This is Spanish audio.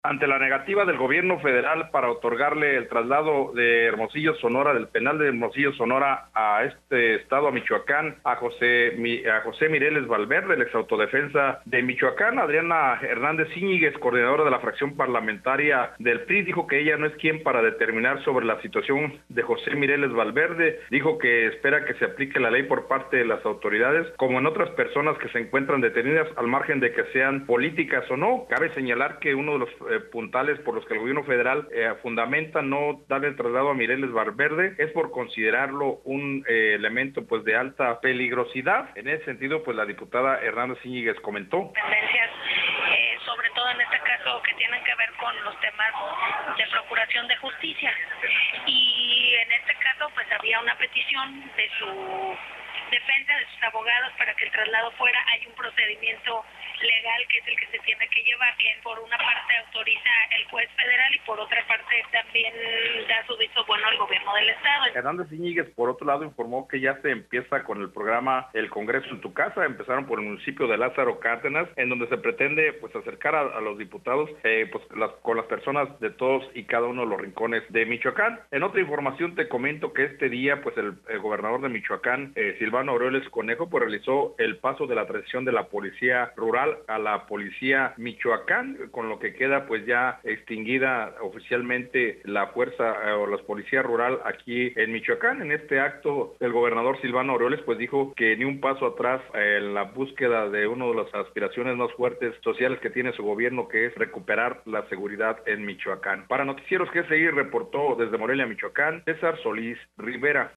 Ante la negativa del gobierno federal para otorgarle el traslado de Hermosillo, Sonora, del penal de Hermosillo, Sonora, a este estado, a Michoacán, a José Mireles Valverde, el exautodefensa de Michoacán, Adriana Hernández Íñiguez, coordinadora de la fracción parlamentaria del PRI, dijo que ella no es quien para determinar sobre la situación de José Mireles Valverde. Dijo que espera que se aplique la ley por parte de las autoridades, como en otras personas que se encuentran detenidas, al margen de que sean políticas o no. Cabe señalar que uno de los puntales por los que el gobierno federal fundamenta no darle el traslado a Mireles Valverde es por considerarlo un elemento pues de alta peligrosidad. En ese sentido, pues la diputada Hernández Íñiguez comentó. Tendencias, sobre todo en este caso, que tienen que ver con los temas de procuración de justicia. Y en este caso, pues había una petición de su defensa, de sus abogados, para que el traslado fuera. Hay un procedimiento legal que es el que se tiene que llevar, que por una parte autoriza el juez federal y por otra parte también da su visto bueno al gobierno del estado. Hernández Íñiguez, por otro lado, informó que ya se empieza con el programa El Congreso en tu Casa. Empezaron por el municipio de Lázaro Cárdenas, en donde se pretende pues acercar a los diputados con las personas de todos y cada uno de los rincones de Michoacán. En otra información te comento que este día pues el gobernador de Michoacán, Silvano Aureoles Conejo, pues realizó el paso de la transición de la policía rural a la policía Michoacán, con lo que queda pues ya extinguida oficialmente la fuerza o la policía rural aquí en Michoacán. En este acto el gobernador Silvano Aureoles pues dijo que ni un paso atrás en la búsqueda de una de las aspiraciones más fuertes sociales que tiene su gobierno, que es recuperar la seguridad en Michoacán. Para Noticieros GSI reportó desde Morelia, Michoacán, César Solís Rivera.